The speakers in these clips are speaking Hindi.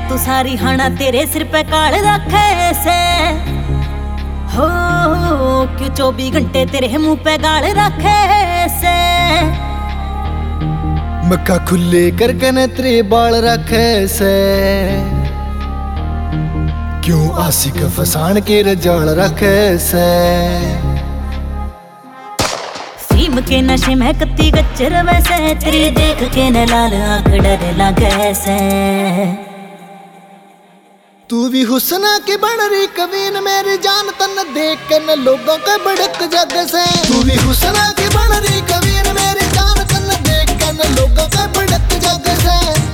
तू सारी हाना तेरे सिर पे काल रखे से हो क्यों 24 घंटे तेरे मुंह पे गाल रखे से मक्का खुले करके न तेरे बाल रखे से क्यों आशिक फसान के रजाल रखे से फीम के नशे में कत्ती गच्चर वैसे तेरी देख के न लाल आंख डर लगे से तू भी हुस्ना की बन रही कवीन मेरी जान तन देख के न लोगों के बड़क जग से तू भी हुस्ना की बन रही कवीन मेरी जान तन देख के न लोगों के बड़क जग से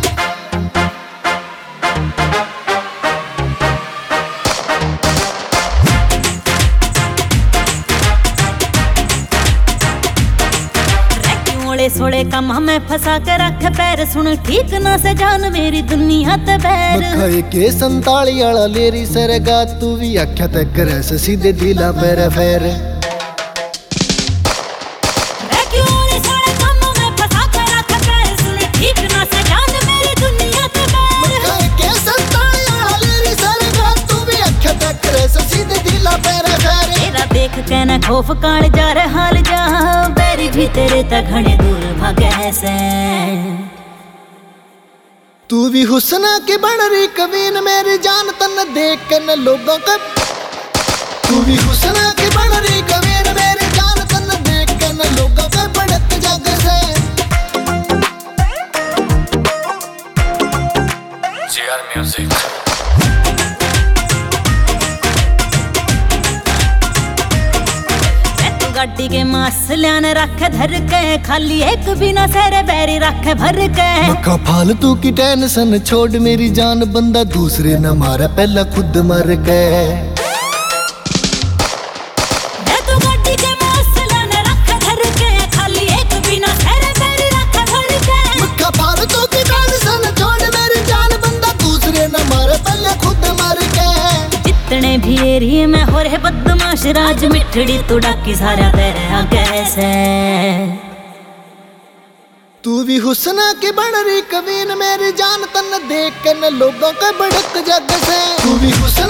सोले कम हमें फंसा के रख पैर सुन ठीक ना से जान मेरी दुनिया ते बैर मखाए के 47 वाला लेरी सरगा तू भी आख्या ते करे सीधे दिला पैर फेर कहना खौफ काल जा रे हाल जा बैरी भी तेरे तक घने दूर भागे से तू भी हुस्ना की बन रही कवीन मेरी जान तन देख के न लोगों का तू भी हुस्ना की बन रही कवीन मेरी जान तन देख के न लोगों का बड़क जग से JR Music गाड़ी के मासलियां ने रख धर के खाली एक बिना सेरे बैरी रख भर के मक्का फालतू की टेंशन छोड़ मेरी जान बंदा दूसरे न मारा पहला खुद मर गए तू गाड़ी के मासलियां ने रख धर के खाली एक बिना सेरे बैरी रख भर के मक्का फालतू की टेंशन छोड़ मेरी जान बंदा दूसरे न मारा पहला खुद मर गए जितने भी एरिए में हो रहे बदमाश राज मिठड़ी तू डाकी सारा तेरे आगे से तू भी हुस्ना की बन रही कवीन मेरी जान तन देख के न लोगों के बड़क जग से तू भी हुस्ना